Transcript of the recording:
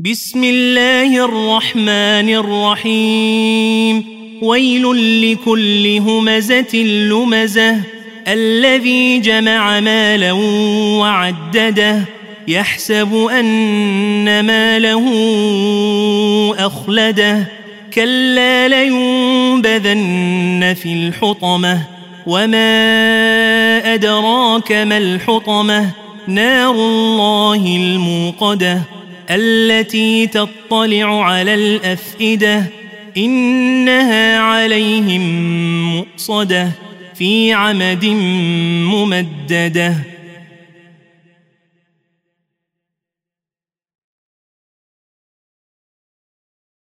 بسم الله الرحمن الرحيم ويل لكل همزة لمزة الذي جمع مالا وعدده يحسب أن ماله أخلده كلا لينبذن في الحطمة وما أدراك ما الحطمة نار الله الموقدة التي تطلع على الأفئدة إنها عليهم مؤصدة في عمد ممددة.